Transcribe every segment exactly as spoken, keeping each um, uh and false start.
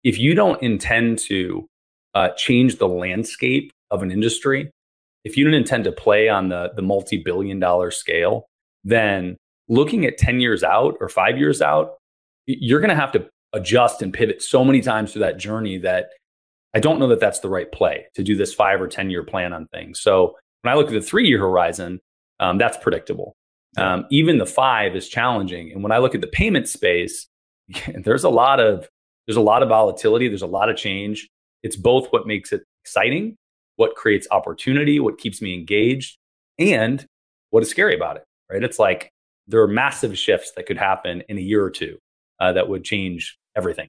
if you don't intend to uh, change the landscape of an industry, if you don't intend to play on the, the multi-billion dollar scale, then looking at ten years out or five years out, you're going to have to adjust and pivot so many times through that journey that I don't know that that's the right play to do this five or ten year plan on things. So when I look at the three year horizon, um, that's predictable. Um, even the five is challenging. And when I look at the payment space, there's a lot of there's a lot of volatility. There's a lot of change. It's both what makes it exciting, what creates opportunity, what keeps me engaged, and what is scary about it. Right? It's like there are massive shifts that could happen in a year or two uh, that would change everything.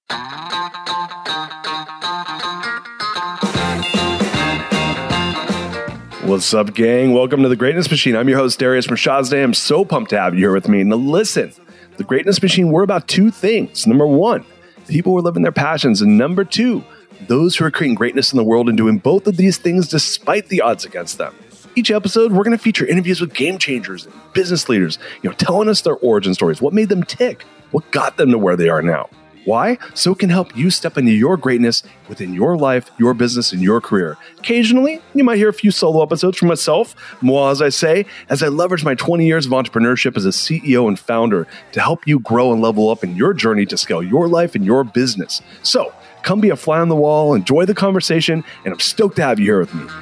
What's up, gang? Welcome to The Greatness Machine. I'm your host, Darius Mirshahzadeh. I'm so pumped to have you here with me. Now listen, The Greatness Machine, we're about two things. Number one, people who are living their passions. And number two, those who are creating greatness in the world and doing both of these things despite the odds against them. Each episode, we're going to feature interviews with game changers and business leaders, you know, telling us their origin stories, what made them tick, what got them to where they are now. Why? So it can help you step into your greatness within your life, your business, and your career. Occasionally, you might hear a few solo episodes from myself, moi, as I say, as I leverage my twenty years of entrepreneurship as a C E O and founder to help you grow and level up in your journey to scale your life and your business. So come be a fly on the wall, enjoy the conversation, and I'm stoked to have you here with me.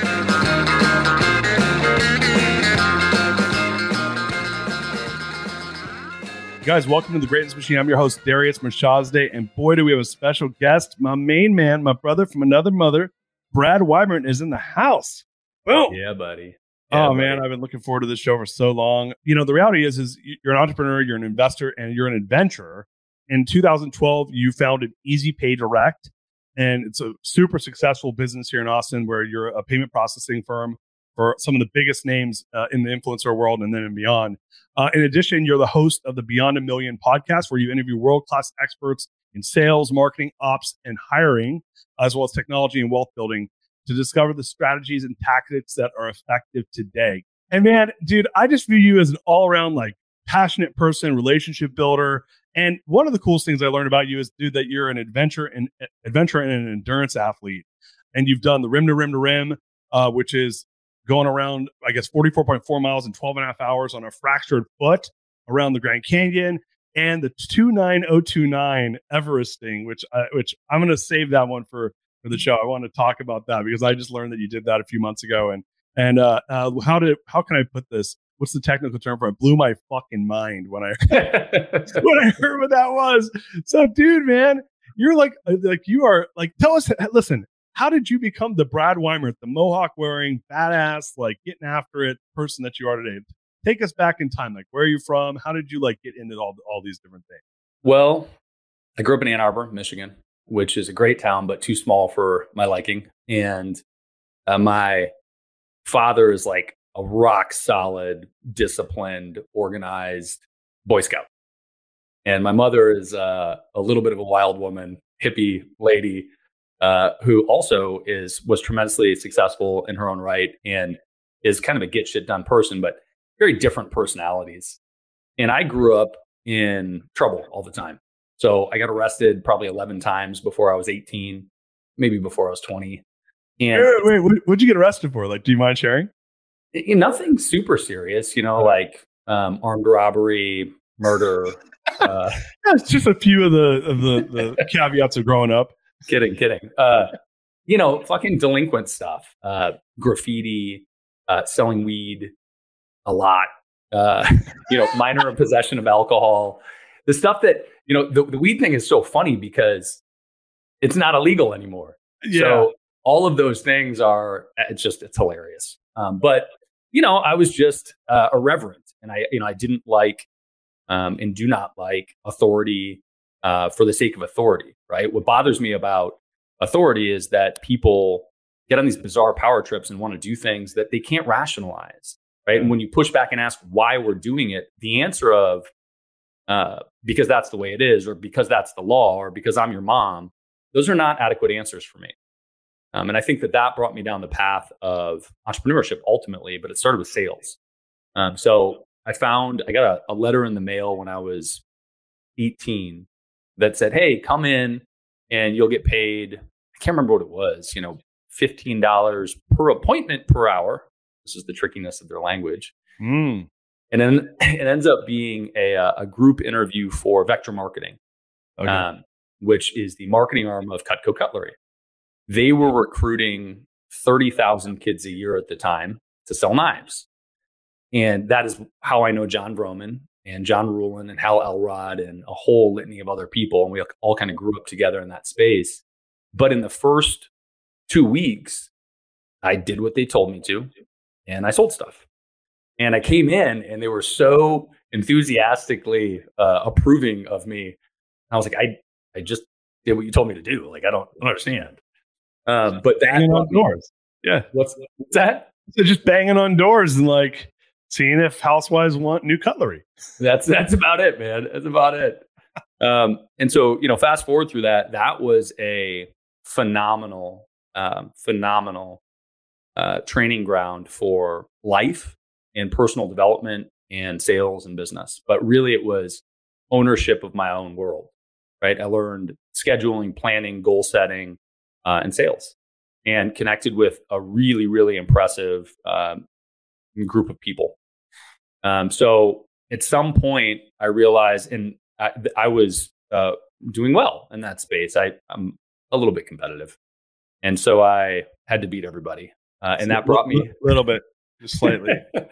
Guys, welcome to The Greatness Machine. I'm your host, Darius Mirshahzadeh, and boy, do we have a special guest. My main man, my brother from another mother, Brad Weimert, is in the house. Boom. Yeah, buddy. Yeah, oh, buddy. Man, I've been looking forward to this show for so long. You know, the reality is, is you're an entrepreneur, you're an investor, and you're an adventurer. In two thousand twelve, you founded Easy Pay Direct, and it's a super successful business here in Austin where you're a payment processing firm for some of the biggest names uh, in the influencer world and then and beyond. Uh, in addition, you're the host of the Beyond a Million podcast, where you interview world-class experts in sales, marketing, ops, and hiring, as well as technology and wealth building, to discover the strategies and tactics that are effective today. And man, dude, I just view you as an all-around like passionate person, relationship builder. And one of the coolest things I learned about you is, dude, that you're an adventure and adventure and an endurance athlete, and you've done the rim to rim to rim, uh, which is going around, I guess, forty-four point four miles in twelve and a half hours on a fractured foot around the Grand Canyon, and the two nine oh two nine Everesting, which uh, which I'm going to save that one for, for the show. I want to talk about that because I just learned that you did that a few months ago. And and uh, uh, how did how can I put this? What's the technical term for it? It blew my fucking mind when I when I heard what that was. So, dude, man, you're like like you are like tell us. Listen. How did you become the Brad Weimert, the Mohawk wearing, badass, like getting after it person that you are today? Take us back in time. Like, where are you from? How did you like get into all, all these different things? Well, I grew up in Ann Arbor, Michigan, which is a great town, but too small for my liking. And uh, my father is like a rock solid, disciplined, organized Boy Scout. And my mother is uh, a little bit of a wild woman, hippie lady, Uh, who also is was tremendously successful in her own right and is kind of a get shit done person, but very different personalities. And I grew up in trouble all the time. So I got arrested probably eleven times before I was eighteen, maybe before I was twenty. And wait, wait, what, what'd you get arrested for? Like, do you mind sharing? It, nothing super serious, you know, like um, armed robbery, murder. Uh, That's just a few of the of the, the caveats of growing up. Kidding, kidding. Uh, you know, fucking delinquent stuff, uh, graffiti, uh, selling weed a lot, uh, you know, minor possession of alcohol, the stuff that, you know, the, the weed thing is so funny because it's not illegal anymore. Yeah. So all of those things are, it's just, it's hilarious. Um, but, you know, I was just uh, irreverent and I, you know, I didn't like um, and do not like authority Uh, for the sake of authority, right? What bothers me about authority is that people get on these bizarre power trips and want to do things that they can't rationalize, right? And when you push back and ask why we're doing it, the answer of uh, because that's the way it is, or because that's the law, or because I'm your mom, those are not adequate answers for me. Um, and I think that that brought me down the path of entrepreneurship ultimately, but it started with sales. Um, so I found, I got a, a letter in the mail when I was eighteen that said, hey, come in and you'll get paid, I can't remember what it was, you know, fifteen dollars per appointment per hour. This is the trickiness of their language. Mm. And then it ends up being a, a group interview for Vector Marketing, Okay. um, which is the marketing arm of Cutco Cutlery. They were recruiting thirty thousand kids a year at the time to sell knives. And that is how I know John Vroman and John Rulin and Hal Elrod and a whole litany of other people. And we all kind of grew up together in that space. But in the first two weeks, I did what they told me to, and I sold stuff. And I came in and they were so enthusiastically uh, approving of me. I was like, I, I just did what you told me to do. Like, I don't, I don't understand. Um, but that banging on doors. Yeah. What's, what's that? So just banging on doors and like seeing if housewives want new cutlery. That's, that's about it, man. That's about it. Um, and so, you know, fast forward through that, that was a phenomenal, um, phenomenal uh, training ground for life and personal development and sales and business. But really it was ownership of my own world, right? I learned scheduling, planning, goal setting, uh, and sales, and connected with a really, really impressive um, group of people. Um, so at some point I realized, and I, I was uh, doing well in that space. I, I'm a little bit competitive. And so I had to beat everybody. Uh, and that brought me a little bit. Just slightly.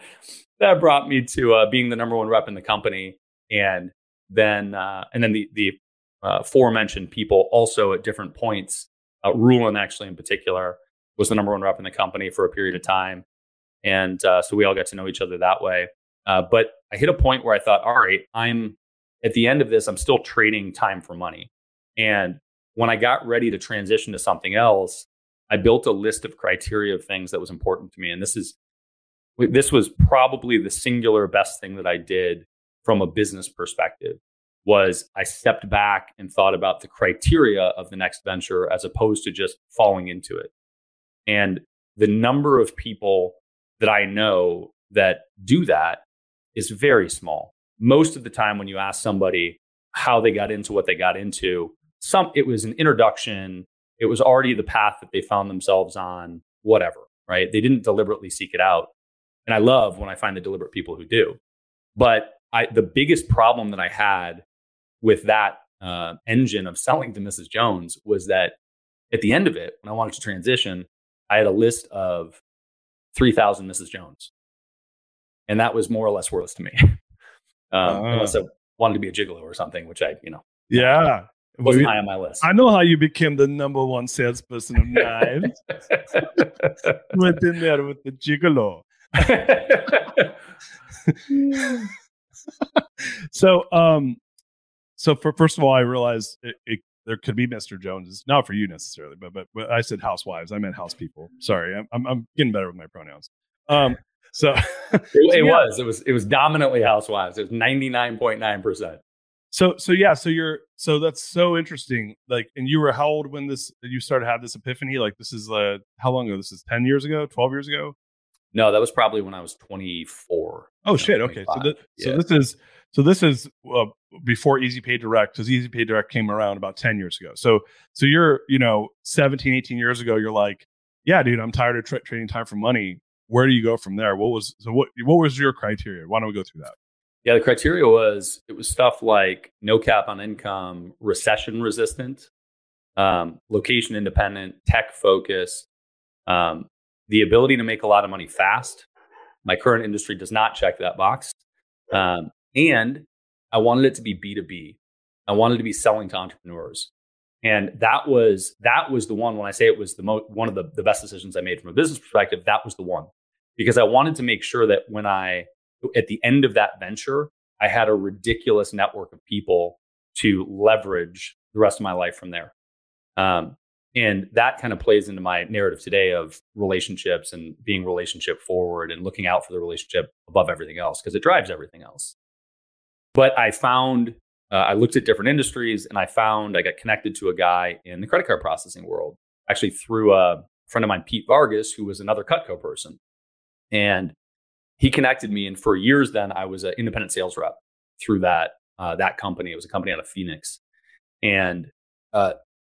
That brought me to uh, being the number one rep in the company, and then uh, and then the the uh, aforementioned people also at different points. Uh, Rulin actually in particular was the number one rep in the company for a period of time, and uh, so we all got to know each other that way. Uh, but I hit a point where I thought, all right, I'm at the end of this. I'm still trading time for money, and when I got ready to transition to something else, I built a list of criteria of things that was important to me, and this is. This was probably the singular best thing that I did from a business perspective. Was I stepped back and thought about the criteria of the next venture as opposed to just falling into it. And the number of people that I know that do that is very small. Most of the time when you ask somebody how they got into what they got into, some it was an introduction, it was already the path that they found themselves on, whatever, right? They didn't deliberately seek it out. And I love when I find the deliberate people who do. But I, the biggest problem that I had with that uh, engine of selling to Missus Jones was that at the end of it, when I wanted to transition, I had a list of three thousand Missus Jones. And that was more or less worthless to me. um, uh, unless I wanted to be a gigolo or something, which I, you know. Yeah. Wasn't high on my list. I know how you became the number one salesperson of knives. Went in there with the gigolo. so, um, so for first of all, I realized it, it, there could be Mister Joneses, not for you necessarily, but, but but I said housewives. I meant house people. Sorry, I'm I'm, I'm getting better with my pronouns. Um, so it, it yeah. was it was it was dominantly housewives. It was ninety-nine point nine percent. So so yeah, so you're so that's so interesting. Like, and you were how old when this you started to have this epiphany? Like, this is uh, how long ago? This is ten years ago, twelve years ago. No, that was probably when I was twenty-four. Oh shit! Okay, so, th- yeah. so this is so this is uh, before Easy Pay Direct, because Easy Pay Direct came around about ten years ago. So so you're you know seventeen, eighteen years ago. You're like, yeah, dude, I'm tired of tra- trading time for money. Where do you go from there? What was so what what was your criteria? Why don't we go through that? Yeah, the criteria was it was stuff like no cap on income, recession resistant, um, location independent, tech focused. Um, The ability to make a lot of money fast. My current industry does not check that box. Um, and I wanted it to be B two B. I wanted to be selling to entrepreneurs. And that was that was the one, when I say it was the mo- one of the, the best decisions I made from a business perspective, that was the one. Because I wanted to make sure that when I, at the end of that venture, I had a ridiculous network of people to leverage the rest of my life from there. Um, And that kind of plays into my narrative today of relationships and being relationship forward and looking out for the relationship above everything else, because it drives everything else. But I found, uh, I looked at different industries and I found I got connected to a guy in the credit card processing world, actually through a friend of mine, Pete Vargas, who was another Cutco person. And he connected me. And for years then, I was an independent sales rep through that, uh, that company. It was a company out of Phoenix. And uh,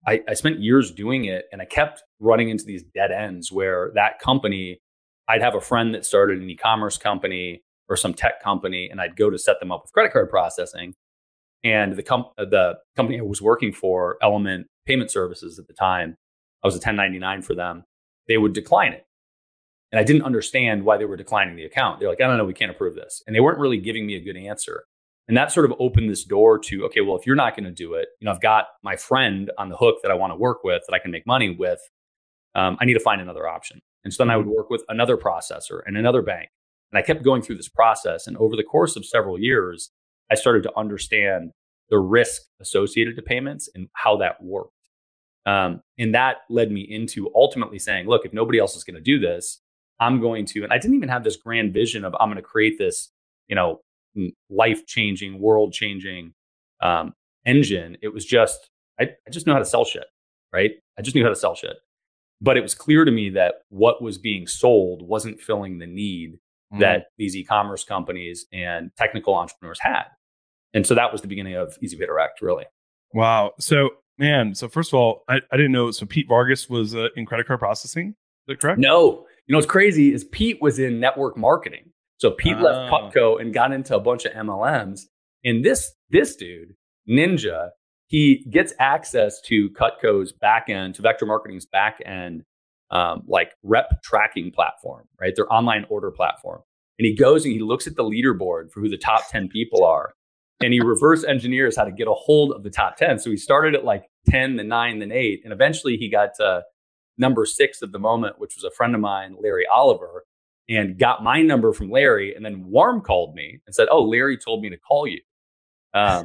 I, I spent years doing it, and I kept running into these dead ends where that company, I'd have a friend that started an e-commerce company or some tech company, and I'd go to set them up with credit card processing. And the, com- the company I was working for, Element Payment Services at the time, I was a ten ninety-nine for them. They would decline it. And I didn't understand why they were declining the account. They're like, I don't know, we can't approve this. And they weren't really giving me a good answer. And that sort of opened this door to, okay, well, if you're not going to do it, you know, I've got my friend on the hook that I want to work with, that I can make money with. Um, I need to find another option. And so then I would work with another processor and another bank. And I kept going through this process. And over the course of several years, I started to understand the risk associated to payments and how that worked. Um, and that led me into ultimately saying, look, if nobody else is going to do this, I'm going to, and I didn't even have this grand vision of I'm going to create this, you know, life-changing, world-changing um, engine. It was just, I, I just know how to sell shit, right? I just knew how to sell shit. But it was clear to me that what was being sold wasn't filling the need mm. that these e-commerce companies and technical entrepreneurs had. And so that was the beginning of EasyPay Direct, really. Wow. So, man, so first of all, I, I didn't know. So Pete Vargas was uh, in credit card processing. Is that correct? No. You know, what's crazy is Pete was in network marketing. So Pete oh. left Cutco and got into a bunch of M L Ms. And this this dude, Ninja, he gets access to Cutco's back end, to Vector Marketing's back end, um, like rep tracking platform, right? Their online order platform. And he goes and he looks at the leaderboard for who the top ten people are. And he reverse engineers how to get a hold of the top ten. So he started at like ten, then nine, then eight. And eventually he got to number six of the moment, which was a friend of mine, Larry Oliver, and got my number from Larry. And then Warm called me and said, oh, Larry told me to call you. Um,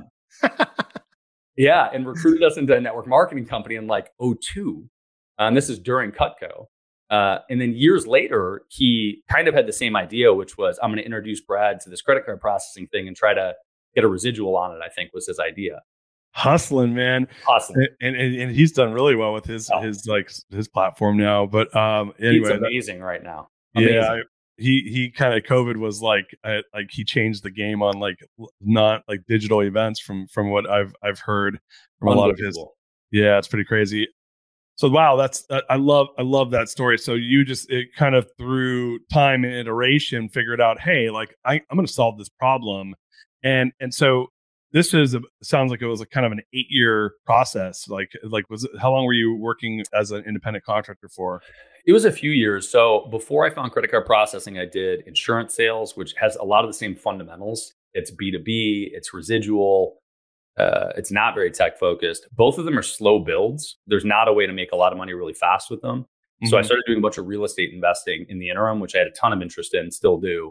yeah, and recruited us into a network marketing company in like oh two. Um, this is during Cutco. Uh, and then years later, he kind of had the same idea, which was I'm going to introduce Brad to this credit card processing thing and try to get a residual on it, I think was his idea. Hustling, man. Hustling. And, and and he's done really well with his oh. his like his platform now. But um anyway, it's amazing that, right now. Amazing. Yeah. He he kind of COVID was like uh, like he changed the game on like not like digital events from from what I've I've heard from a lot of his. Yeah, it's pretty crazy. So wow, that's uh, I love I love that story. So you just it kind of through time and iteration figured out, hey, like I, I'm going to solve this problem, and and so this is a, sounds like it was a kind of an eight year process. Like like was it, how long were you working as an independent contractor for? It was a few years. So before I found credit card processing, I did insurance sales, which has a lot of the same fundamentals. It's B two B, it's residual. Uh, it's not very tech focused. Both of them are slow builds. There's not a way to make a lot of money really fast with them. Mm-hmm. So I started doing a bunch of real estate investing in the interim, which I had a ton of interest in, still do.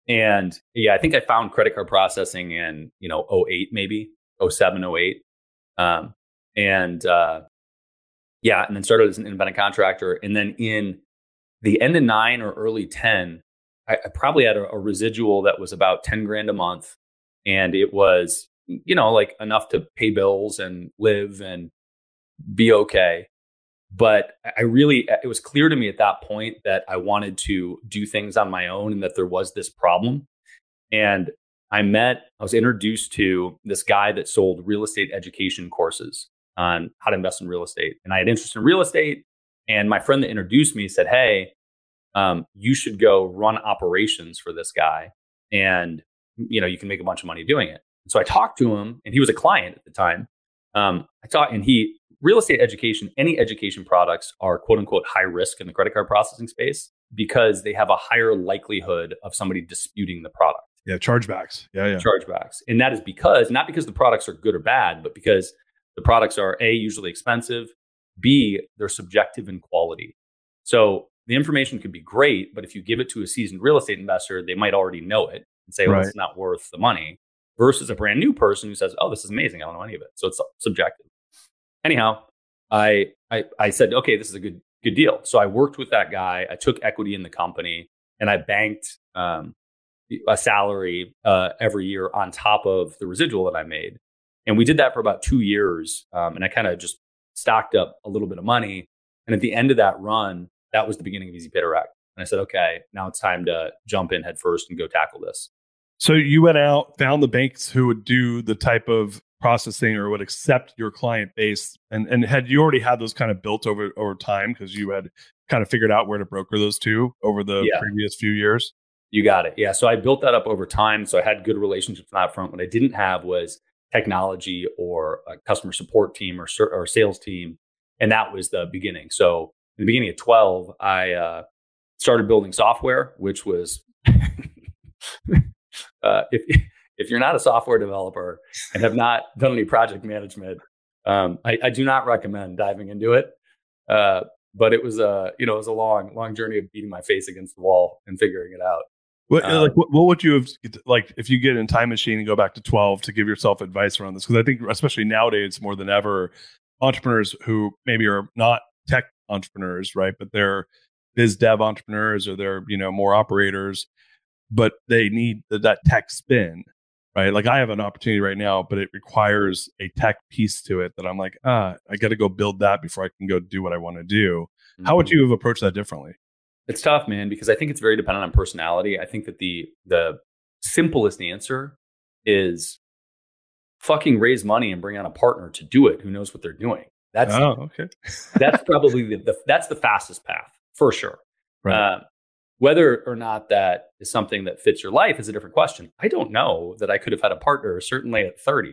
And yeah, I think I found credit card processing in, you know, oh eight, maybe oh seven, oh eight. Um, and uh, yeah, and then started as an independent contractor. And then in the end of nine or early ten, I, I probably had a, a residual that was about ten grand a month. And it was, you know, like enough to pay bills and live and be okay. But I really, it was clear to me at that point that I wanted to do things on my own and that there was this problem. And I met, I was introduced to this guy that sold real estate education courses on how to invest in real estate. And I had interest in real estate. And my friend that introduced me said, hey, um, you should go run operations for this guy. And, you know, you can make a bunch of money doing it. And so I talked to him, and he was a client at the time. Um, I talked, and he, real estate education, any education products are quote unquote high risk in the credit card processing space because they have a higher likelihood of somebody disputing the product. Yeah, chargebacks. Yeah, yeah. Chargebacks. And that is because, not because the products are good or bad, but because the products are A, usually expensive, B, they're subjective in quality. So the information could be great, but if you give it to a seasoned real estate investor, they might already know it and say, well, right. It's not worth the money, versus a brand new person who says, oh, this is amazing, I don't know any of it. So it's subjective. Anyhow, I, I I said, okay, this is a good good deal. So I worked with that guy. I took equity in the company, and I banked um, a salary uh, every year on top of the residual that I made. And we did that for about two years. Um, and I kind of just stocked up a little bit of money. And at the end of that run, that was the beginning of EasyPay Direct. And I said, okay, now it's time to jump in head first and go tackle this. So you went out, found the banks who would do the type of processing or would accept your client base? And and had you already had those kind of built over over time because you had kind of figured out where to broker those two over the Yeah. previous few years? You got it. Yeah. So I built that up over time. So I had good relationships on that front. What I didn't have was technology or a customer support team or, or sales team. And that was the beginning. So in the beginning of twelve, I uh, started building software, which was, uh, if if you're not a software developer and have not done any project management, um, I, I do not recommend diving into it. Uh, but it was a, you know, it was a long, long journey of beating my face against the wall and figuring it out. What, Um, like, what, what would you have, like, if you get in time machine and go back to twelve to give yourself advice around this? Because I think, especially nowadays, more than ever, entrepreneurs who maybe are not tech entrepreneurs, right, but they're biz dev entrepreneurs or they're, you know, more operators, but they need the, that tech spin, right? Like I have an opportunity right now, but it requires a tech piece to it that I'm like, ah, I got to go build that before I can go do what I want to do. How would you have approached that differently? It's tough, man, because I think it's very dependent on personality. I think that the the simplest answer is fucking raise money and bring on a partner to do it who knows what they're doing. That's oh, okay. that's probably the, the that's the fastest path for sure. Right. Uh, whether or not that is something that fits your life is a different question. I don't know that I could have had a partner certainly at thirty.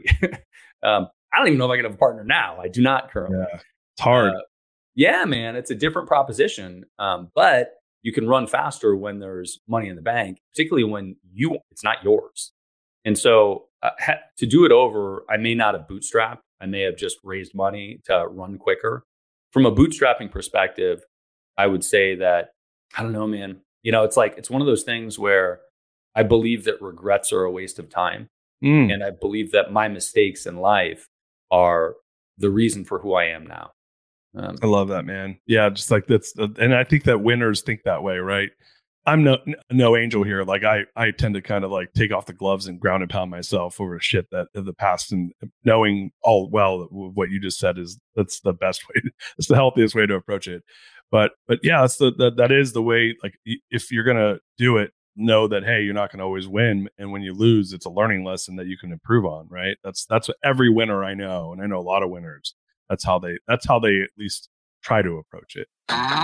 um, I don't even know if I could have a partner now. I do not currently. Yeah. It's hard. Uh, yeah, man, it's a different proposition, um, but you can run faster when there's money in the bank, particularly when you it's not yours. And so uh, ha- to do it over, I may not have bootstrapped. I may have just raised money to run quicker. From a bootstrapping perspective, I would say that, I don't know, man, you know, it's like, it's one of those things where I believe that regrets are a waste of time. Mm. And I believe that my mistakes in life are the reason for who I am now. Um, I love that, man. Yeah, just like that's, and I think that winners think that way, right? I'm no no angel here. Like I, I tend to kind of like take off the gloves and ground and pound myself over shit that of the past, and knowing all well that what you just said is that's the best way. It's the healthiest way to approach it. But but yeah, that's the, the that is the way. Like if you're gonna do it, know that hey, you're not gonna always win, and when you lose, it's a learning lesson that you can improve on. Right? That's that's what every winner I know, and I know a lot of winners. That's how they that's how they at least try to approach it.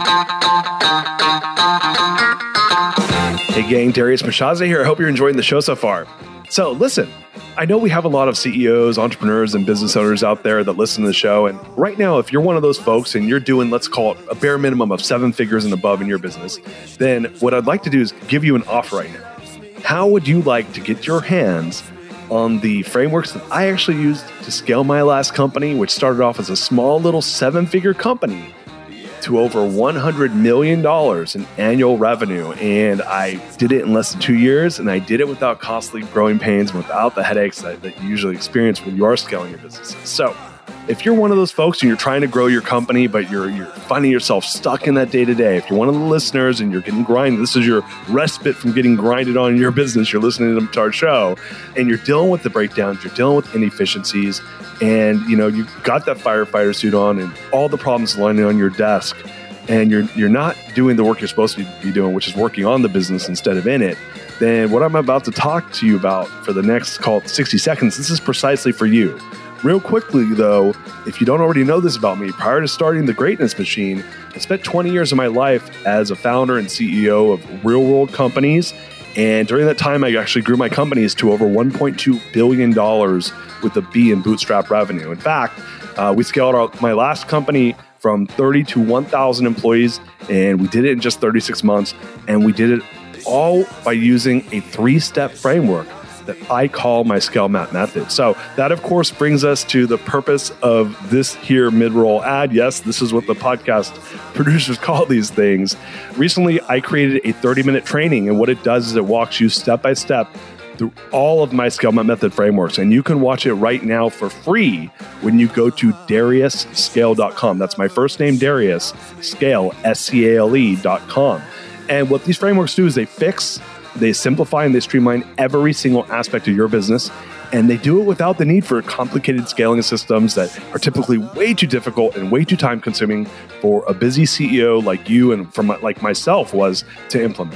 Hey gang, Darius Mashaze here. I hope you're enjoying the show so far. So listen, I know we have a lot of C E Os, entrepreneurs, and business owners out there that listen to the show. And right now, if you're one of those folks and you're doing, let's call it a bare minimum of seven figures and above in your business, then what I'd like to do is give you an offer right now. How would you like to get your hands on the frameworks that I actually used to scale my last company, which started off as a small little seven-figure company, to over one hundred million dollars in annual revenue. And I did it in less than two years, and I did it without costly growing pains and without the headaches that, that you usually experience when you are scaling your businesses. So if you're one of those folks and you're trying to grow your company, but you're you're finding yourself stuck in that day-to-day, if you're one of the listeners and you're getting grinded, this is your respite from getting grinded on in your business, you're listening to our show, and you're dealing with the breakdowns, you're dealing with inefficiencies, and you know you've got that firefighter suit on and all the problems lining on your desk, and you're you're not doing the work you're supposed to be doing, which is working on the business instead of in it, then what I'm about to talk to you about for the next, call it sixty seconds, this is precisely for you. Real quickly, though, if you don't already know this about me, prior to starting the Greatness Machine, I spent twenty years of my life as a founder and C E O of real-world companies. And during that time, I actually grew my companies to over one point two billion dollars with a B in bootstrap revenue. In fact, uh, we scaled our, my last company from thirty to one thousand employees, and we did it in just thirty-six months. And we did it all by using a three-step framework that I call my Scale Map method. So that, of course, brings us to the purpose of this here mid-roll ad. Yes, this is what the podcast producers call these things. Recently, I created a thirty-minute training, and what it does is it walks you step by step through all of my Scale Map method frameworks, and you can watch it right now for free when you go to Darius Scale dot com. That's my first name, Darius, Scale, S C A L E dot com. And what these frameworks do is they fix, they simplify, and they streamline every single aspect of your business. And they do it without the need for complicated scaling systems that are typically way too difficult and way too time consuming for a busy C E O like you and from like myself was to implement.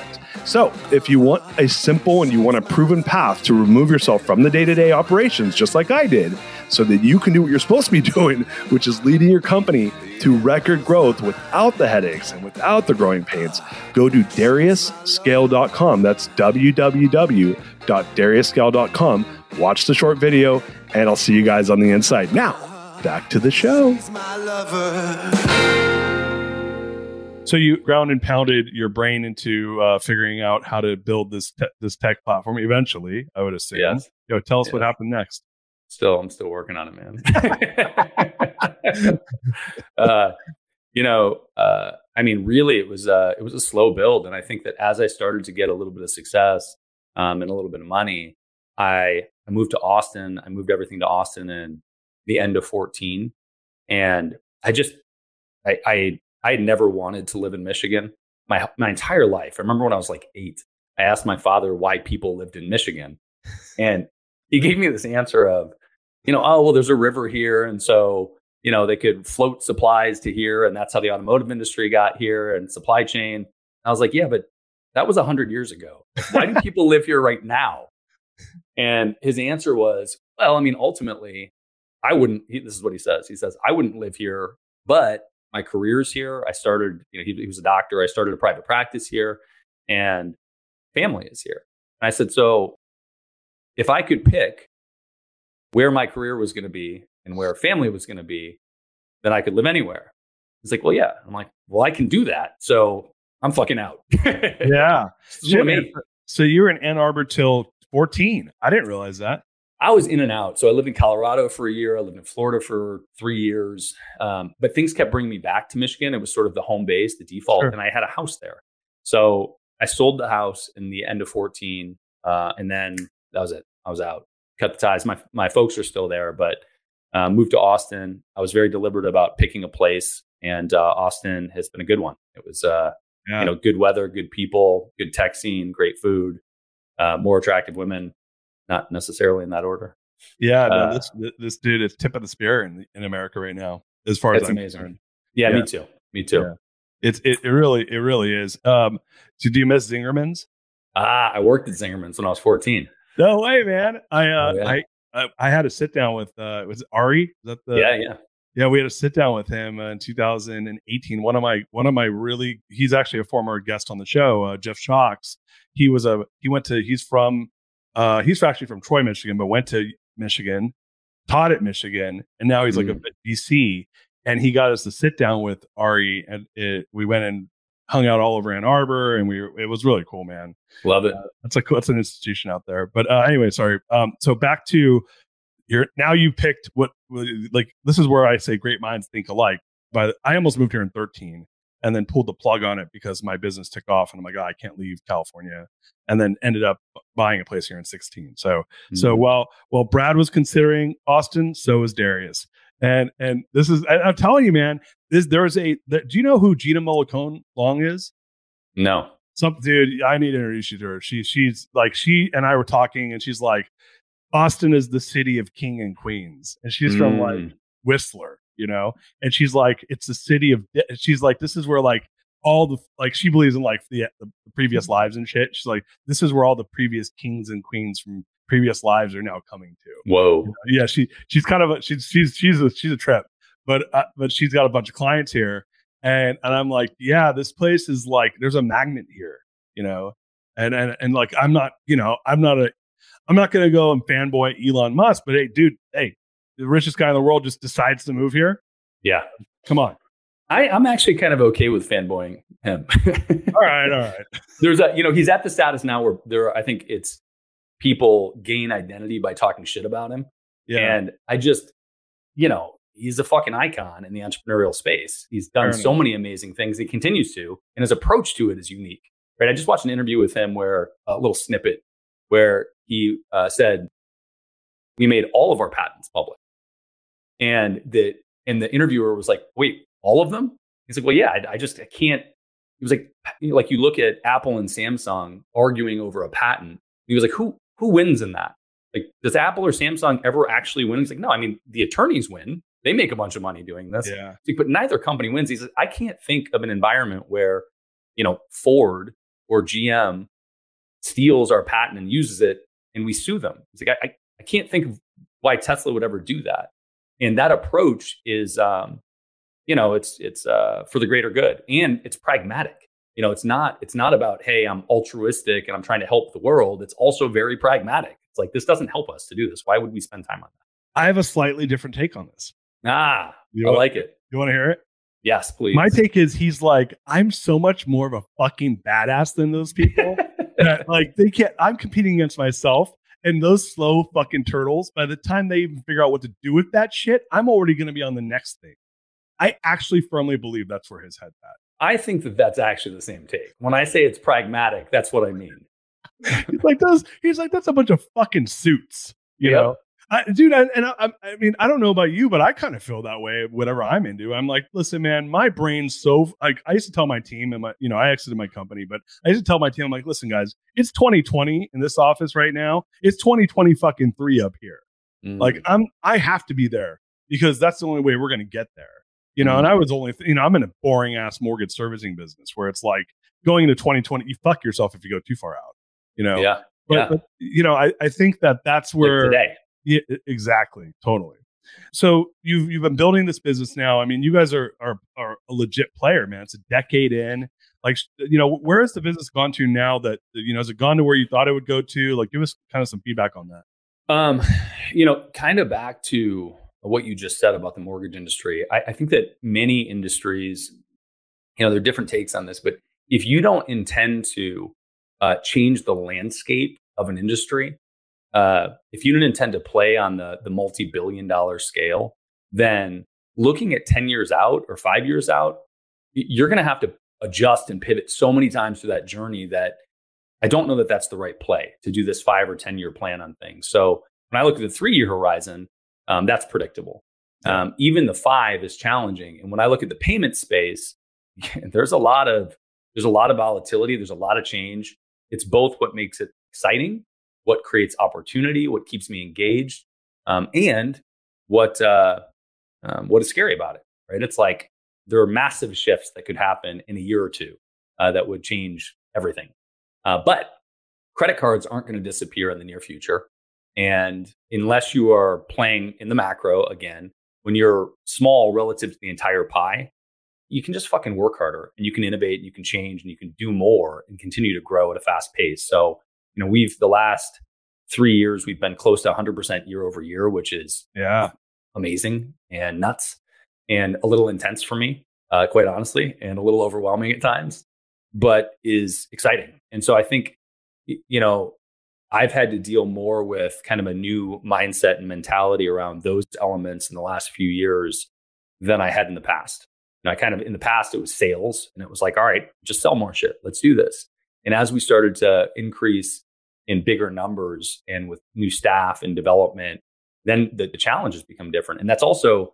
So if you want a simple and you want a proven path to remove yourself from the day-to-day operations, just like I did, so that you can do what you're supposed to be doing, which is leading your company to record growth without the headaches and without the growing pains, go to Darius Scale dot com. That's w w w dot Darius Scale dot com. Watch the short video, and I'll see you guys on the inside. Now, back to the show. So you ground and pounded your brain into uh, figuring out how to build this te- this tech platform. Eventually, I would assume. Yes. You know, tell us yes. what happened next. Still, I'm still working on it, man. uh, you know, uh, I mean, really, it was uh, it was a slow build, and I think that as I started to get a little bit of success um, and a little bit of money, I I moved to Austin. I moved everything to Austin in the end of fourteen, and I just I. I I had never wanted to live in Michigan my my entire life. I remember when I was like eight, I asked my father why people lived in Michigan. And he gave me this answer of, you know, oh, well, there's a river here. And so, you know, they could float supplies to here. And that's how the automotive industry got here and supply chain. And I was like, yeah, but that was one hundred years ago. Why do people live here right now? And his answer was, well, I mean, ultimately, I wouldn't. He, this is what he says. He says, I wouldn't live here, but my career's here. I started, you know, he, he was a doctor. I started a private practice here, and family is here. And I said, so if I could pick where my career was going to be and where family was going to be, then I could live anywhere. He's like, well, yeah. I'm like, well, I can do that. So I'm fucking out. Yeah. So, so you were in Ann Arbor till fourteen. I didn't realize that. I was in and out. So I lived in Colorado for a year. I lived in Florida for three years. Um, but things kept bringing me back to Michigan. It was sort of the home base, the default. Sure. And I had a house there. So I sold the house in the end of fourteen. Uh, and then that was it. I was out. Cut the ties. My my folks are still there, but uh, moved to Austin. I was very deliberate about picking a place. And uh, Austin has been a good one. It was, uh, yeah. you know, good weather, good people, good tech scene, great food, uh, more attractive women. Not necessarily in that order. Yeah, no, uh, this this dude is tip of the spear in in America right now, as far as I'm amazing. concerned. Yeah, yeah, me too. Me too. Yeah. It's it, it really it really is. Um, so do you miss Zingerman's? Ah, I worked at Zingerman's when I was fourteen. No way, man. I uh, oh, yeah. I, I I had a sit down with uh, was it Ari? Is that the yeah yeah yeah? We had a sit down with him uh, in two thousand eighteen. One of my one of my really he's actually a former guest on the show, uh, Jeff Shocks. He was a he went to he's from. Uh, he's actually from Troy, Michigan, but went to Michigan, taught at Michigan, and now he's mm. like a B C. And he got us to sit down with Ari, and it, we went and hung out all over Ann Arbor, and we it was really cool, man. Love it. Uh, that's a that's an institution out there. But uh, anyway, sorry. Um, so back to your now you picked what like this is where I say great minds think alike. But I almost moved here in thirteen. And then pulled the plug on it because my business took off, and I'm like, oh, I can't leave California. And then ended up buying a place here in sixteen. So, mm-hmm. so while while Brad was considering Austin, so was Darius. And and this is, I, I'm telling you, man, this there's a. There, do you know who Gina Mollicone Long is? No. Some dude, I need to introduce you to her. She she's like she and I were talking, and she's like, Austin is the city of king and queens, and she's mm. from like Whistler. You know, and she's like, it's the city of, she's like, this is where like all the, like, she believes in like the, the previous lives and shit. She's like, this is where all the previous kings and queens from previous lives are now coming to. Whoa. You know? Yeah. She, she's kind of a, she's, she's, she's a, she's a trip, but, uh, but she's got a bunch of clients here. And, and I'm like, yeah, this place is like, there's a magnet here, you know, and, and, and like, I'm not, you know, I'm not a, I'm not going to go and fanboy Elon Musk, but hey, dude, hey, the richest guy in the world just decides to move here. Yeah. Come on. I, I'm actually kind of okay with fanboying him. all right. All right. There's a, you know, he's at the status now where there, I think it's people gain identity by talking shit about him. Yeah. And I just, you know, he's a fucking icon in the entrepreneurial space. He's done Fair so enough. many amazing things. He continues to, and his approach to it is unique, right? I just watched an interview with him where a little snippet where he uh, said, we made all of our patents public. And the and the interviewer was like, wait, all of them? He's like, well, yeah, I, I just I can't. He was like, like you look at Apple and Samsung arguing over a patent. He was like, who who wins in that? Like, does Apple or Samsung ever actually win? He's like, no, I mean, the attorneys win. They make a bunch of money doing this. Yeah. Like, but neither company wins. He says, I can't think of an environment where, you know, Ford or G M steals our patent and uses it, and we sue them. He's like, I, I can't think of why Tesla would ever do that. And that approach is, um, you know, it's it's uh, for the greater good, and it's pragmatic. You know, it's not it's not about, hey, I'm altruistic and I'm trying to help the world. It's also very pragmatic. It's like, this doesn't help us to do this. Why would we spend time on that? I have a slightly different take on this. Ah, You I want- like it. You want to hear it? Yes, please. My take is he's like, I'm so much more of a fucking badass than those people that like they can't, I'm competing against myself, and those slow fucking turtles, by the time they even figure out what to do with that shit, I'm already going to be on the next thing. I actually firmly believe that's where his head's at. I think that that's actually the same take. When I say it's pragmatic, that's what I mean. He's like those, he's like, that's a bunch of fucking suits, you Yep. know? I, dude, I, and I, I mean, I don't know about you, but I kind of feel that way. Whatever I'm into, I'm like, listen, man, my brain's so like. I used to tell my team, and my, you know, I exited my company, but I used to tell my team, I'm like, listen, guys, it's twenty twenty in this office right now. It's twenty twenty fucking three up here. Mm. Like, I'm, I have to be there because that's the only way we're going to get there. You know, and I was only, you know, I'm in a boring ass mortgage servicing business where it's like going into twenty twenty, you fuck yourself if you go too far out. You know, yeah, but, yeah. but you know, I, I think that that's Like where. today. Yeah, exactly. Totally. So you've you've been building this business now. I mean, you guys are are are a legit player, man. It's a decade in. Like, you know, where has the business gone to now that, you know, has it gone to where you thought it would go to? Like, give us kind of some feedback on that. Um, you know, kind of back to what you just said about the mortgage industry. I, I think that many industries, you know, there are different takes on this, but if you don't intend to uh, change the landscape of an industry, Uh, if you don't intend to play on the, the multi-billion dollar scale, then looking at ten years out or five years out, you're going to have to adjust and pivot so many times through that journey that I don't know that that's the right play to do this five or ten year plan on things. So when I look at the three year horizon, um, that's predictable. Um, even the five is challenging. And when I look at the payment space, there's a lot of, there's a lot of volatility. There's a lot of change. It's both what makes it exciting, what creates opportunity, what keeps me engaged, um, and what uh, um, what is scary about it, right? It's like there are massive shifts that could happen in a year or two uh, that would change everything. Uh, but credit cards aren't going to disappear in the near future. And unless you are playing in the macro, again, when you're small relative to the entire pie, you can just fucking work harder and you can innovate and you can change and you can do more and continue to grow at a fast pace. So, you know, we've the last three years, we've been close to one hundred percent year over year, which is Yeah. amazing and nuts and a little intense for me, uh, quite honestly, and a little overwhelming at times, but is exciting. And so I think, y- you know, I've had to deal more with kind of a new mindset and mentality around those elements in the last few years than I had in the past. And I kind of, in the past, it was sales and it was like, all right, just sell more shit. Let's do this. And as we started to increase in bigger numbers and with new staff and development, then the, the challenges become different. And that's also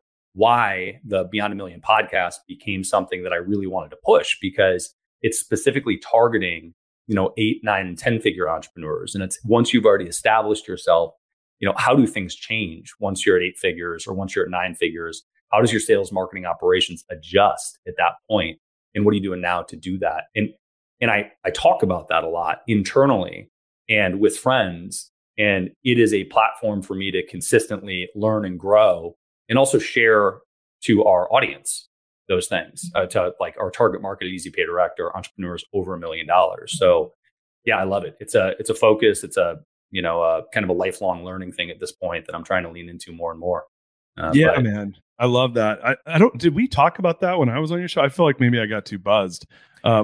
why the Beyond a Million podcast became something that I really wanted to push, because it's specifically targeting, you know, eight, nine, and ten figure entrepreneurs. And it's once you've already established yourself, you know, how do things change once you're at eight figures or once you're at nine figures? How does your sales, marketing, operations adjust at that point? And what are you doing now to do that? And and I I talk about that a lot internally and with friends. And it is a platform for me to consistently learn and grow and also share to our audience those things, uh, to like our target market at Easy Pay Direct or entrepreneurs over a million dollars. So yeah, I love it. It's a it's a focus. It's a, you know, a kind of a lifelong learning thing at this point that I'm trying to lean into more and more. Uh, yeah, but, man. I love that. I, I don't, did we talk about that when I was on your show? I feel like maybe I got too buzzed. Um,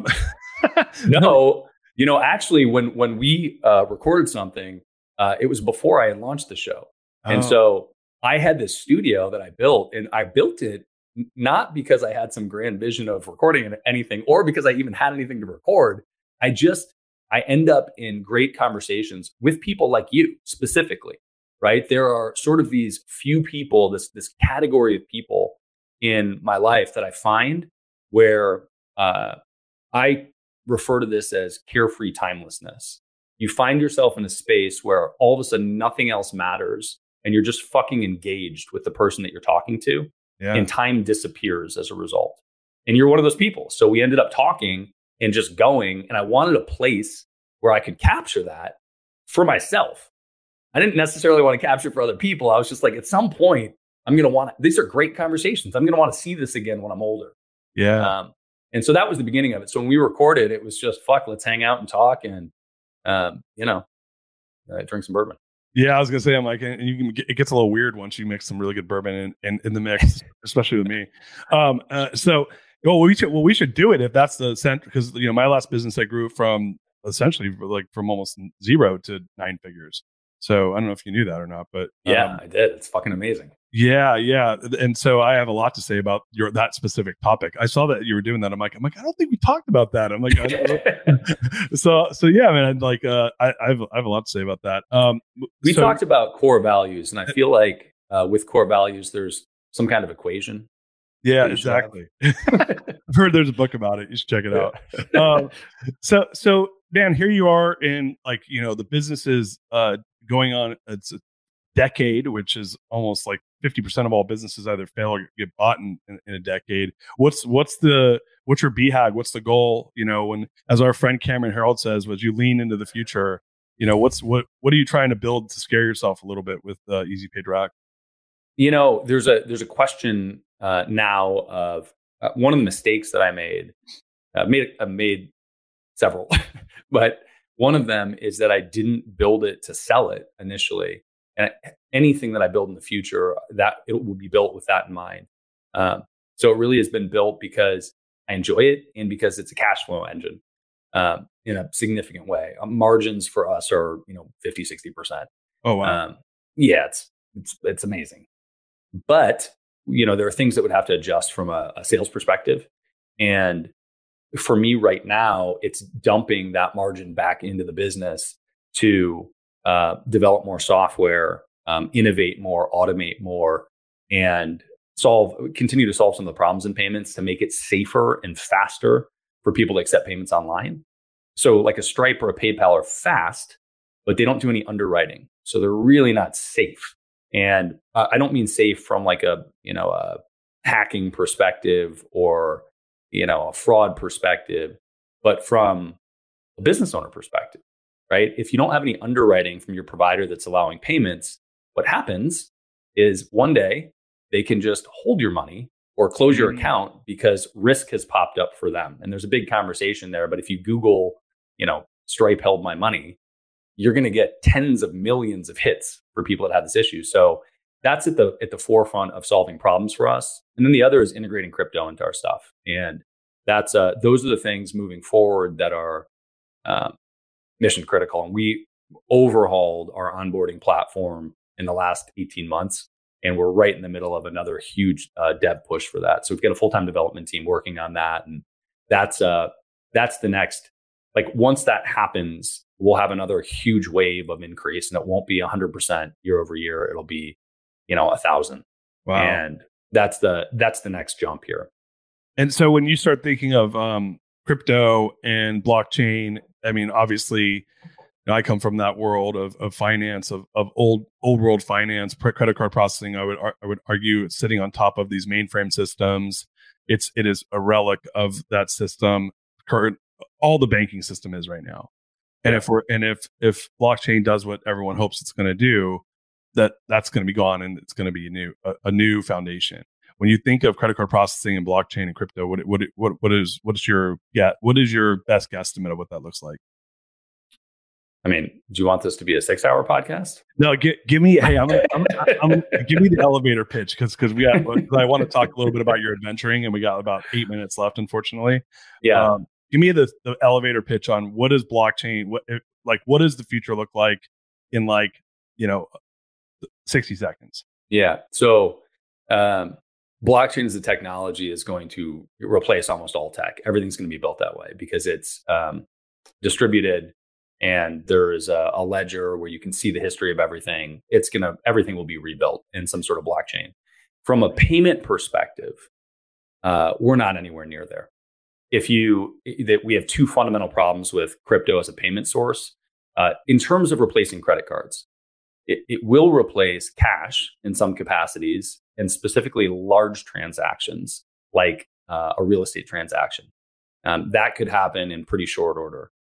no, you know, actually when, when we uh, recorded something, uh, it was before I had launched the show. And Oh. so I had this studio that I built, and I built it n- not because I had some grand vision of recording anything or because I even had anything to record. I just, I end up in great conversations with people like you specifically, right? There are sort of these few people, this, this category of people in my life that I find where uh, I refer to this as carefree timelessness. You find yourself in a space where all of a sudden nothing else matters and you're just fucking engaged with the person that you're talking to, yeah. and time disappears as a result. And you're one of those people. So we ended up talking and just going, and I wanted a place where I could capture that for myself. I didn't necessarily want to capture for other people. I was just like, at some point, I'm going to want to, these are great conversations. I'm going to want to see this again when I'm older. Yeah. Um, and so that was the beginning of it. So when we recorded, it was just, fuck, let's hang out and talk and, um, you know, uh, drink some bourbon. Yeah, I was gonna say, I'm like, and you can get, it gets a little weird once you mix some really good bourbon in, in, in the mix, especially with me. Um, uh, so, well, we should, well, we should do it if that's the center, because you know, my last business I grew from essentially like from almost zero to nine figures. So I don't know if you knew that or not, but yeah, um, I did. It's fucking amazing. Yeah, yeah, and so I have a lot to say about your that specific topic. I saw that you were doing that. I'm like, I'm like, I don't think we talked about that. I'm like, I don't so, so yeah, man. Like, uh, I, I have, I have a lot to say about that. Um, we so, talked about core values, and I feel like uh, with core values, there's some kind of equation. Yeah, exactly. I've heard there's a book about it. You should check it out. um, so, so Dan, here you are in like, you know, the business is uh, going on. It's a decade, which is almost like fifty percent of all businesses either fail or get bought in, in, in a decade. What's what's the what's your B HAG? What's the goal? You know, when as our friend Cameron Harold says, was you lean into the future. You know, what's what what are you trying to build to scare yourself a little bit with uh, Easy Pay Direct? You know, there's a there's a question uh, now of uh, one of the mistakes that I made. Uh, made I made several, but one of them is that I didn't build it to sell it initially. And anything that I build in the future, that it will be built with that in mind. Um, so it really has been built because I enjoy it and because it's a cash flow engine um, in a significant way. Um, margins for us are, you know, fifty, sixty percent. Oh, wow. Um, yeah, it's, it's, it's amazing. But, you know, there are things that would have to adjust from a, a sales perspective. And for me right now, it's dumping that margin back into the business to Uh, develop more software, um, innovate more, automate more, and solve, continue to solve some of the problems in payments to make it safer and faster for people to accept payments online. So like a Stripe or a PayPal are fast, but they don't do any underwriting. So they're really not safe. And uh, I don't mean safe from like a, you know, a hacking perspective or, you know, a fraud perspective, but from a business owner perspective. Right? If you don't have any underwriting from your provider that's allowing payments, what happens is one day they can just hold your money or close your account because risk has popped up for them. And there's a big conversation there. But if you Google, you know, Stripe held my money, you're going to get tens of millions of hits for people that have this issue. So that's at the at the forefront of solving problems for us. And then the other is integrating crypto into our stuff. And that's uh, those are the things moving forward that are um, mission critical. And we overhauled our onboarding platform in the last eighteen months. And we're right in the middle of another huge uh, dev push for that. So we've got a full-time development team working on that. And that's uh, that's the next, like once that happens, we'll have another huge wave of increase. And it won't be one hundred percent year over year. It'll be, you know, a thousand. Wow. And that's the that's the next jump here. And so when you start thinking of um, crypto and blockchain, I mean, obviously, you know, I come from that world of of finance, of of old old world finance, credit card processing. I would I would argue it's sitting on top of these mainframe systems. It's it is a relic of that system. Current all the banking system is right now. And yeah. if we're and if if blockchain does what everyone hopes it's going to do, that that's going to be gone and it's going to be a new a, a new foundation. When you think of credit card processing and blockchain and crypto, what what what what is what is your yeah what is your best guesstimate of what that looks like? I mean, do you want this to be a six-hour podcast? No, give, give me hey, I'm, I'm, I'm, I'm give me the elevator pitch because because we got I want to talk a little bit about your adventuring and we got about eight minutes left, unfortunately. Yeah, um, give me the, the elevator pitch on what is blockchain, what like what does the future look like in like you know sixty seconds? Yeah, so. Um, Blockchain as a technology is going to replace almost all tech. Everything's going to be built that way because it's um, distributed and there is a, a ledger where you can see the history of everything. It's going to, everything will be rebuilt in some sort of blockchain. From a payment perspective, uh, we're not anywhere near there. If you, that we have two fundamental problems with crypto as a payment source. Uh, in terms of replacing credit cards, it, it will replace cash in some capacities, and specifically large transactions like uh, a real estate transaction. Um, that could happen in pretty short order.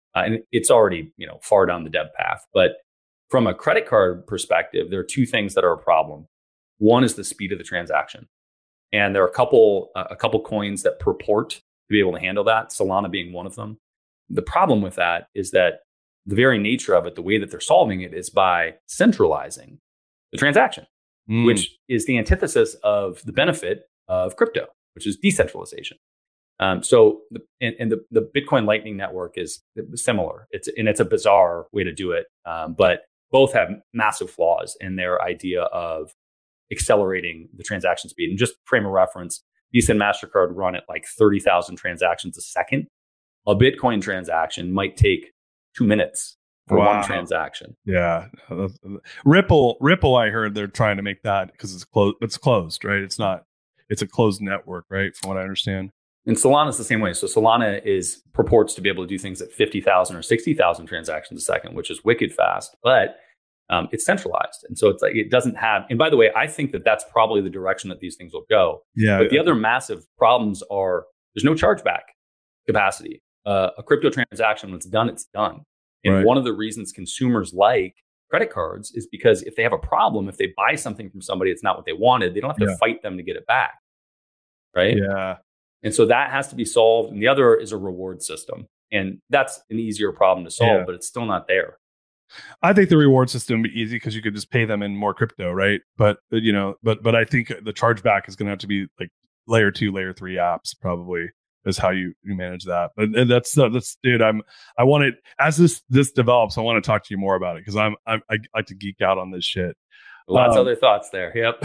Uh, and it's already, you know, far down the dev path. But from a credit card perspective, there are two things that are a problem. One is the speed of the transaction. And there are a couple, uh, a couple coins that purport to be able to handle that, Solana being one of them. The problem with that is that the very nature of it, the way that they're solving it is by centralizing the transaction, mm. which is the antithesis of the benefit of crypto, which is decentralization. Um, so, the, and, and the, the Bitcoin Lightning Network is similar. It's and it's a bizarre way to do it, um, but both have massive flaws in their idea of accelerating the transaction speed. And just frame of reference, Visa and MasterCard run at like thirty thousand transactions a second. A Bitcoin transaction might take two minutes for wow. one transaction. Yeah. Ripple, Ripple, I heard they're trying to make that because it's closed. It's closed, right? It's not, it's a closed network, right? From what I understand. And Solana is the same way. So Solana is purports to be able to do things at fifty thousand or sixty thousand transactions a second, which is wicked fast, but um, it's centralized. And so it's like, it doesn't have, and by the way, I think that that's probably the direction that these things will go. Yeah. But yeah. the other massive problems are there's no chargeback capacity. Uh, a crypto transaction, when it's done, it's done. And right. one of the reasons consumers like credit cards is because if they have a problem, if they buy something from somebody, it's not what they wanted, they don't have to yeah. fight them to get it back. Right. Yeah. And so that has to be solved. And the other is a reward system. And that's an easier problem to solve, yeah. but it's still not there. I think the reward system would be easy because you could just pay them in more crypto, right? But, you know, but but I think the chargeback is going to have to be like layer two, layer three apps probably is how you, you manage that. But that's, uh, that's, dude, I'm, I want it, as this, this develops, I want to talk to you more about it because I'm, I'm, I like to geek out on this shit. Lots um, of other thoughts there. Yep.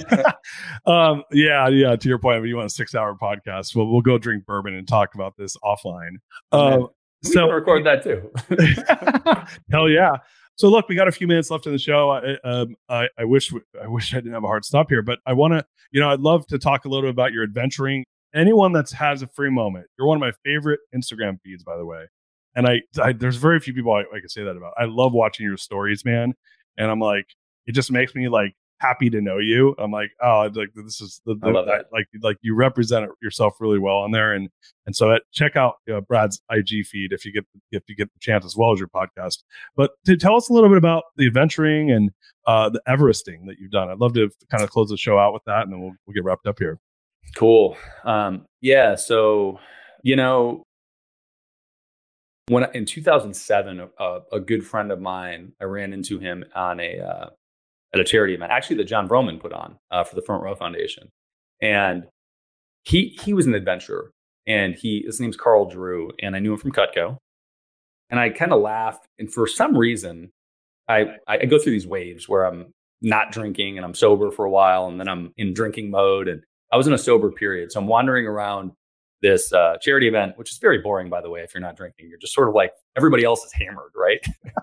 um, yeah. Yeah. To your point, if you want a six hour podcast, well, we'll go drink bourbon and talk about this offline. Um, we so can record that too. Hell yeah. So look, we got a few minutes left in the show. I, um, I, I wish, I wish I didn't have a hard stop here, but I want to, you know, I'd love to talk a little bit about your adventuring. Anyone that has a free moment, you're one of my favorite Instagram feeds, by the way. And I, I there's very few people I, I can say that about. I love watching your stories, man. And I'm like, it just makes me like happy to know you. I'm like, oh, like this is the, the I love that. like like you represent it yourself really well on there. And and so at, check out uh, Brad's I G feed if you get if you get the chance, as well as your podcast. But to tell us a little bit about the adventuring and uh, the Everesting that you've done. I'd love to kind of close the show out with that, and then we'll we'll get wrapped up here. Cool. Um, yeah. So, you know, when in two thousand seven, a, a good friend of mine, I ran into him on a uh, at a charity event, actually that John Vroman put on uh, for the Front Row Foundation, and he he was an adventurer, and he his name's Carl Drew, and I knew him from Cutco, and I kind of laughed, and for some reason, I I go through these waves where I'm not drinking and I'm sober for a while, and then I'm in drinking mode, and I was in a sober period. So I'm wandering around this uh, charity event, which is very boring, by the way, if you're not drinking. You're just sort of like, everybody else is hammered, right?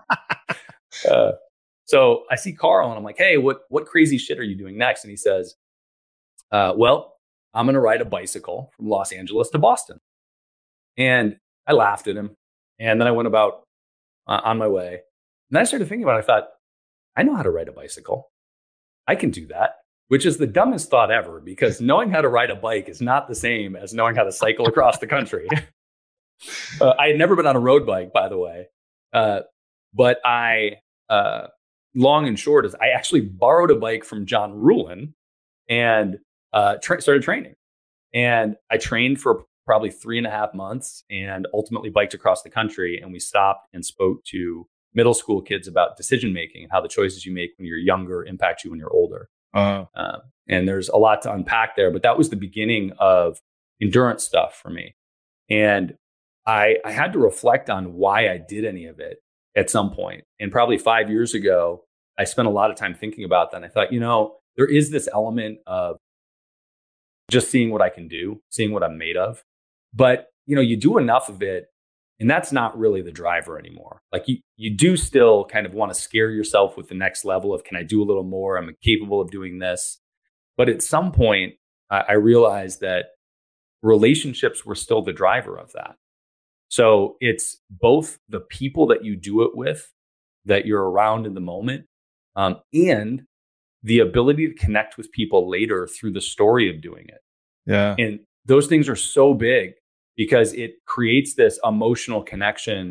uh, so I see Carl and I'm like, hey, what what crazy shit are you doing next? And he says, uh, well, I'm going to ride a bicycle from Los Angeles to Boston. And I laughed at him. And then I went about uh, on my way. And then I started thinking about it. I thought, I know how to ride a bicycle. I can do that. Which is the dumbest thought ever, because knowing how to ride a bike is not the same as knowing how to cycle across the country. uh, I had never been on a road bike, by the way. Uh, but I, uh, long and short is I actually borrowed a bike from John Ruhlin and uh, tra- started training. And I trained for probably three and a half months and ultimately biked across the country. And we stopped and spoke to middle school kids about decision making and how the choices you make when you're younger impact you when you're older. Uh, uh, and there's a lot to unpack there, but that was the beginning of endurance stuff for me. And I, I had to reflect on why I did any of it at some point. And probably five years ago, I spent a lot of time thinking about that. And I thought, you know, there is this element of just seeing what I can do, seeing what I'm made of. But, you know, you do enough of it, and that's not really the driver anymore. Like you, you do still kind of want to scare yourself with the next level of, can I do a little more? I'm capable of doing this. But at some point, I, I realized that relationships were still the driver of that. So it's both the people that you do it with, that you're around in the moment, um, and the ability to connect with people later through the story of doing it. Yeah. And those things are so big, because it creates this emotional connection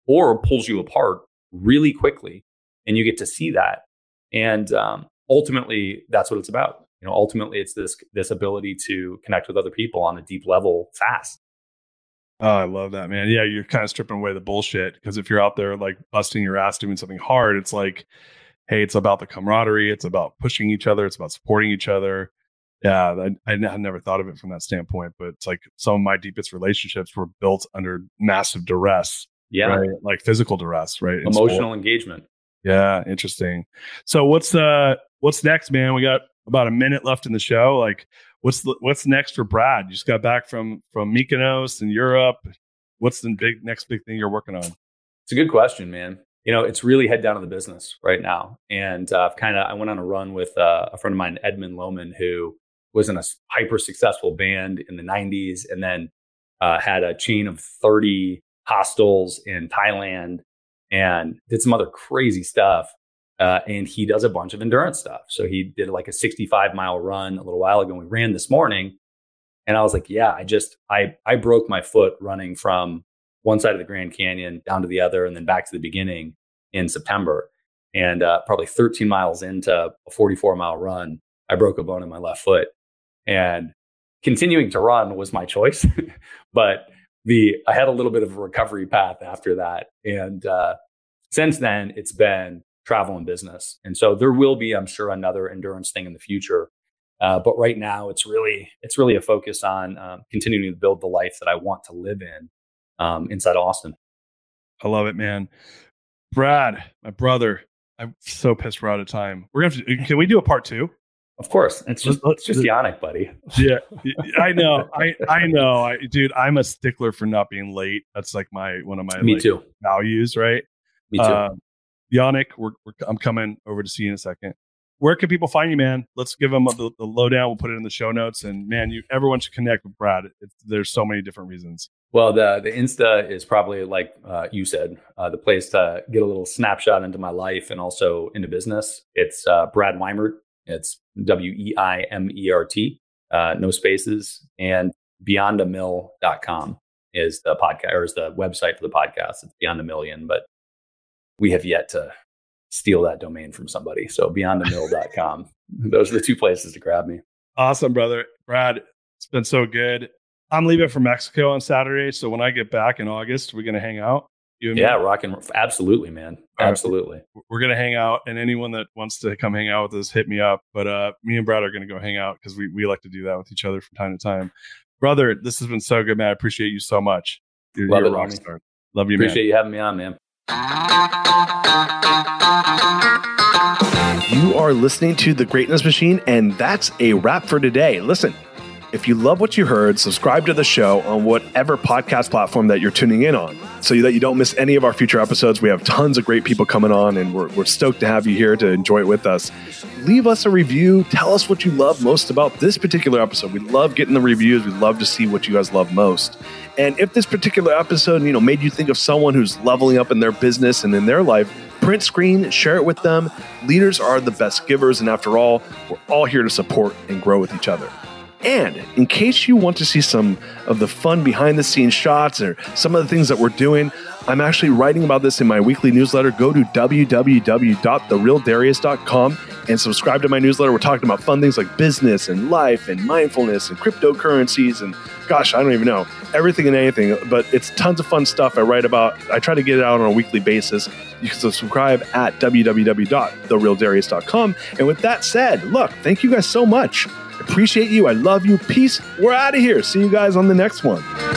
or pulls you apart really quickly. And you get to see that. And um, ultimately, that's what it's about. You know, ultimately, it's this this ability to connect with other people on a deep level fast. Oh, I love that, man. Yeah, you're kind of stripping away the bullshit, because if you're out there like busting your ass doing something hard, it's like, hey, it's about the camaraderie. It's about pushing each other. It's about supporting each other. Yeah, I, I never thought of it from that standpoint, but it's like some of my deepest relationships were built under massive duress. Yeah, right? Like physical duress, right? In Emotional sport. engagement. Yeah, interesting. So what's uh what's next, man? We got about a minute left in the show. Like, what's the, what's next for Brad? You just got back from from Mykonos in Europe. What's the big next big thing you're working on? It's a good question, man. You know, it's really head down to the business right now. And uh, I've kind of I went on a run with uh, a friend of mine, Edmund Lohman, who was in a hyper successful band in the nineties, and then uh, had a chain of thirty hostels in Thailand, and did some other crazy stuff. Uh, and he does a bunch of endurance stuff. So he did like a sixty-five mile run a little while ago. And we ran this morning, and I was like, yeah, I just, I, I broke my foot running from one side of the Grand Canyon down to the other, and then back to the beginning in September. And uh, probably thirteen miles into a forty-four mile run, I broke a bone in my left foot, and continuing to run was my choice. But the, I had a little bit of a recovery path after that. And uh, since then it's been travel and business. And so there will be, I'm sure, another endurance thing in the future. Uh, but right now it's really, it's really a focus on um, continuing to build the life that I want to live in um, inside Austin. I love it, man. Brad, my brother, I'm so pissed we're out of time. We're going to have to, can we do a part two? Of course. It's just, it's just Yannick, buddy. Yeah, I know. I, I know. I, dude, I'm a stickler for not being late. That's like my, one of my Me like, too. values, right? Me too. Uh, Yannick, we're, we're, I'm coming over to see you in a second. Where can people find you, man? Let's give them the, the lowdown. We'll put it in the show notes. And man, you everyone should connect with Brad. It's, there's so many different reasons. Well, the the Insta is probably, like uh, you said, uh, the place to get a little snapshot into my life and also into business. It's uh, Brad Weimert. It's W E I M E R T, uh, no spaces. And beyond a mill dot com is the podcast, or is the website for the podcast. It's Beyond a Million, but we have yet to steal that domain from somebody. So beyond a mill dot com. Those are the two places to grab me. Awesome, brother. Brad, it's been so good. I'm leaving for Mexico on Saturday. So when I get back in August, we're going to hang out. You and yeah, me? rocking. Absolutely, man. Absolutely. Right. We're going to hang out. And anyone that wants to come hang out with us, hit me up. But uh, me and Brad are going to go hang out because we, we like to do that with each other from time to time. Brother, this has been so good, man. I appreciate you so much. You're, Love you're it, a rock homie. star. Love you, Appreciate man. you having me on, man. You are listening to The Greatness Machine, and that's a wrap for today. Listen, if you love what you heard, subscribe to the show on whatever podcast platform that you're tuning in on so that you don't miss any of our future episodes. We have tons of great people coming on, and we're, we're stoked to have you here to enjoy it with us. Leave us a review. Tell us what you love most about this particular episode. We love getting the reviews. We love to see what you guys love most. And if this particular episode, you know, made you think of someone who's leveling up in their business and in their life, print screen, share it with them. Leaders are the best givers. And after all, we're all here to support and grow with each other. And in case you want to see some of the fun behind the scenes shots or some of the things that we're doing, I'm actually writing about this in my weekly newsletter. Go to w w w dot the real darius dot com and subscribe to my newsletter. We're talking about fun things like business and life and mindfulness and cryptocurrencies and gosh, I don't even know, everything and anything, but it's tons of fun stuff I write about. I try to get it out on a weekly basis. You can subscribe at w w w dot the real darius dot com. And with that said, look, thank you guys so much. Appreciate you. I love you. Peace. We're out of here. See you guys on the next one.